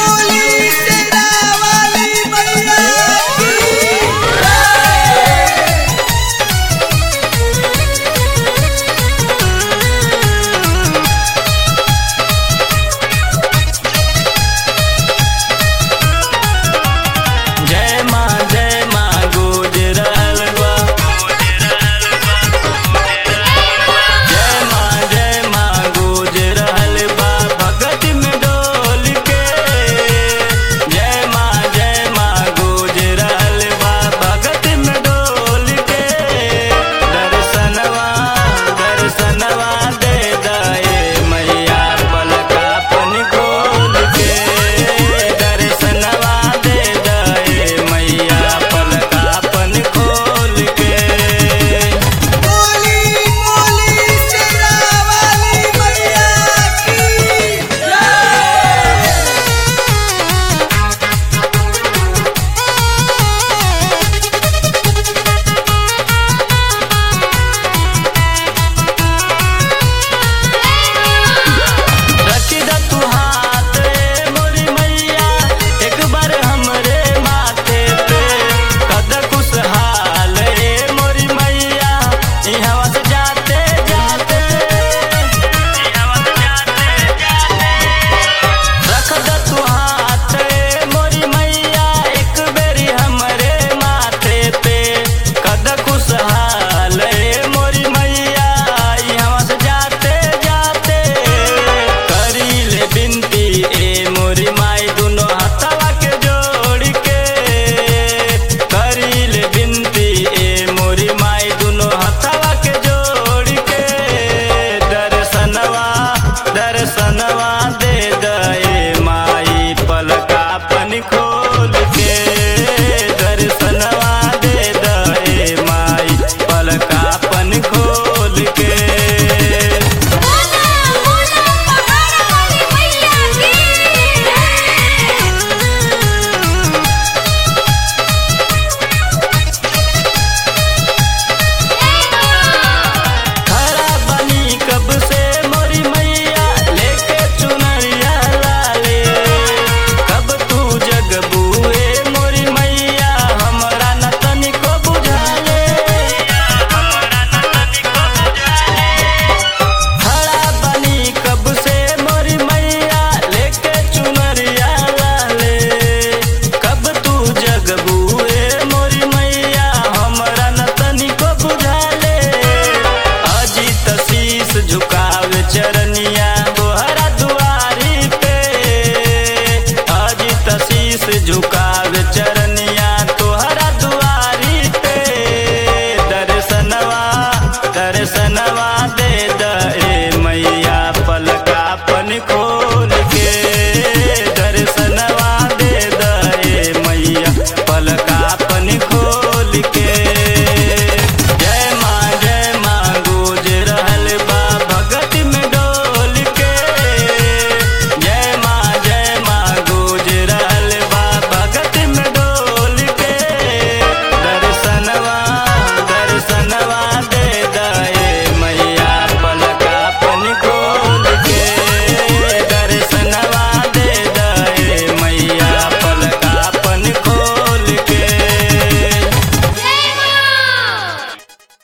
बोली शेरा वाली मैया की जय माँ गूंज रहल बा। जय माँ गूंज रहल बा भगत में डोल के। जय माँ गूंज रहल बा भगत में डोल के। दर्शनवा दे दए मैया पलकापन खोल के। दर्शनवा दे दए मैया पलकापन खोल के। बोली बोली शेरा वाली मैया की रखी द तू हाथ मोरी मैया एक बार हमरे माथे पे। कद खुशहाल मोरी मैया इहवा से जाते जाते। रख द तू हाथ मोरी मैया एक बेरी हमरे माथे पे। कद खुशहाल मोरी मैया इहवा से जाते जाते। करीले बिनती ए मोरी माई दुनो हथवा के जोड़ के। करीले बिनती ए मोरी माई दुनो हथवा के जोड़ के। दर्शनवा दे दए माई पलकापन खोल के। दर्शनवा दे दए माई पलकापन खोल के। बोला बोला पहाड़ वाली मैया की खड़ा बनी कब से मोरी मैया लेके चुनरिया लाले। कब तू जगबुए मोरी मैया हमरा न तनिको बुझाले। खड़ा बनी कब से मोरी मैया लेके चुनरिया लाले। कब तू जगबुए मोरी मैया हमरा न तनिको बुझाले। अजित शीस झुकावे चरनिया तोहरा दुआरी पे। अजित शीस झुकावे चरनिया तोहरा दुआरी पे। दर्शनवा दे दए